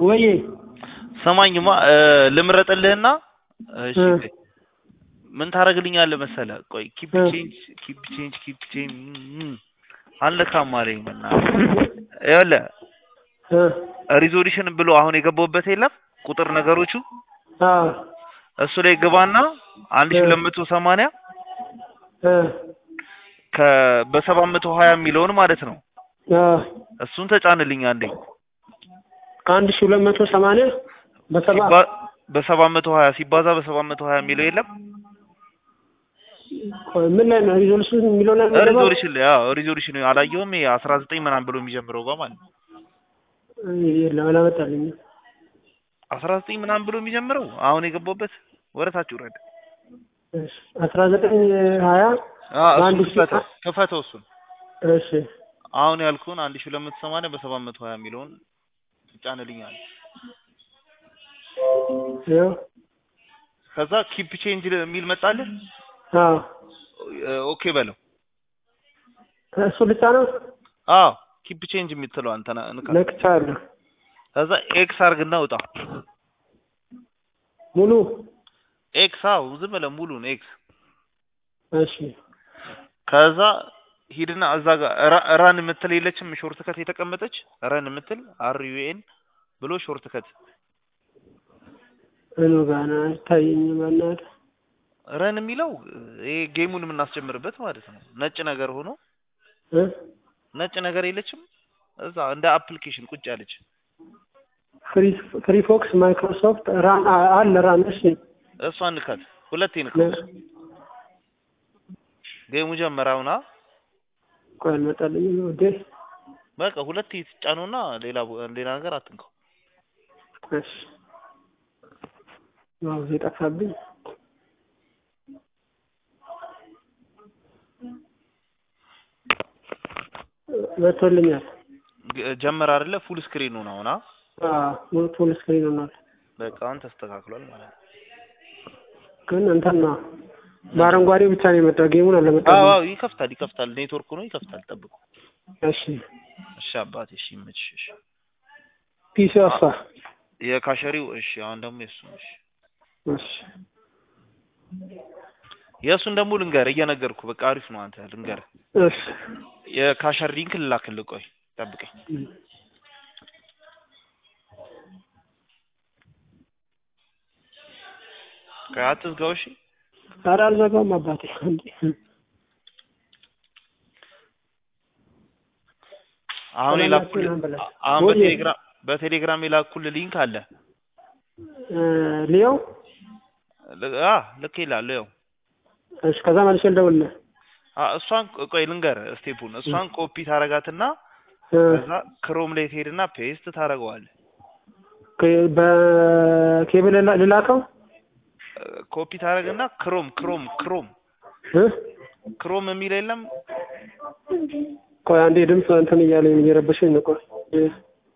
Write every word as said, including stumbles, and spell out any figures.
ወይ ሰማኝማ ልምረጥልህና እሺ ምን ታረግልኛለህ መሰለህ ቆይ ኪፕ ቼንጅ ኪፕ ቼንጅ ኪፕ ቼንጅ አለካም ማለኝ እና ያለ ሪዞሉሽን ብሎ አሁን የገባውበት የለም ቁጥር ነገሮቹ አዎ እሱ ላይ ገባና አንድ ሺህ ሁለት መቶ ሰማንያ ከ በሰባት መቶ ሀያ ሚሊዮን ማለት ነው አዎ እሱን ተጫንልኝ አንዴ አንድ ሺህ ሁለት መቶ ሰማንያ በሰባ በሰባት መቶ ሀያ ሲባዛ በሰባት መቶ ሀያ ሚሊዮን የለም ምን ላይ ነው ሪዞሉሽን ሚሊዮን ላይ ነው ሪዞሉሽን ያው ሪዞሉሽን አላየውም አስራ ዘጠኝ ምናምን ብሎ የሚጀምረው ጋር ማለት ነው የለም አላመጣልኝ አስራ ዘጠኝ ምናምን ብሎ የሚጀምረው አሁን የገባውበት ወረታችሁ ረድ እሺ አስራ ዘጠኝ ሀያ አንድ ሺህ ከፈተው እሱን እሺ አሁን ያልኩን አንድ ሺህ ሁለት መቶ ሰማንያ በሰባት መቶ ሀያ ሚሊዮን ጫንልኛል ያው ከዛ ኪፕ ቼንጅ የሚል መጣልህ አዎ ኦኬ በለው እሱ ብቻ ነው አዎ ኪፕ ቼንጅ የምትለው አንተ ነክቻለሁ ከዛ ኤክስ አርግና ውጣ ሙሉ ኤክስ አው ዝም ብለህ ሙሉን ኤክስ እሺ ከዛ ሂድና እዛ ጋር ራን የምትል የለችም ሾርት ከት የተቀመጠች ራን የምትል አር ዩ ኤን ብሎ ሾርት ከት እኑ ጋና ታየኝ ማለት ራን የሚለው ይሄ ጌሙን የምናስጀምርበት ማለት ነው ነጭ ነገር ሆኖ እ ነጭ ነገር የለችም እዛ እንደ አፕሊኬሽን ቁጭ ያለች ፍሪ ፍሪ ፎክስ ማይክሮሶፍት ራን አለ ራን እሺ እሷን ንካት ሁለቴ ንካት ጌሙ ጀመራውና ቆይ መጣልኝ ነው ደ በቃ ሁለቴ ትጫኑና ሌላ ሌላ ነገር አትንከው እሺ ነው ዘጠፋብኝ ወጥቶልኛል ጀመር አይደለ ፉል ስክሪን ነው ነውና አዎ ፉል ስክሪን ነው በቃ አንተ ተስተካክሏል ማለት ነው ግን እንተና በአረንጓዴ ብቻ ነው የመጣው ጌሙን አለመጣው አዎ አዎ ይከፍታል ይከፍታል ኔትወርክ ነው ይከፍታል ጠብቁ እሺ እሺ አባቴ እሺ ምንጭሽ ፒሲ አፋ የካሸሪው እሺ አሁን ደግሞ እሱ እሺ እሺ የሱን ደግሞ ልንገር እየነገርኩ በቃ አሪፍ ነው አንተ ልንገር እሺ የካሸር ሊንክ ልላክልህ ቆይ ጠብቀኝ ከአትዝጋው እሺ ኧረ አልዘጋውም አባቴ እንዴ አሁን የላኩልህ አሁን በቴሌግራም በቴሌግራም የላኩልህ ሊንክ አለ ሊዮ አ ልክ ይላል ሊዮ እሺ ከዛ ማለት እንደውልህ አ እሷን ቆይ ልንገር ስቴፑን እሷን ኮፒ ታረጋትና ከዛ ክሮም ላይ ትሄድና ፔስት ታረጋዋለህ በኬብል ልላከው ኮፒ ታረጋና ክሮም ክሮም ክሮም እ ክሮም የሚል የለም ቆይ አንዴ ድምጽ እንትን እያለኝ እየረበሸኝ ነው ቆይ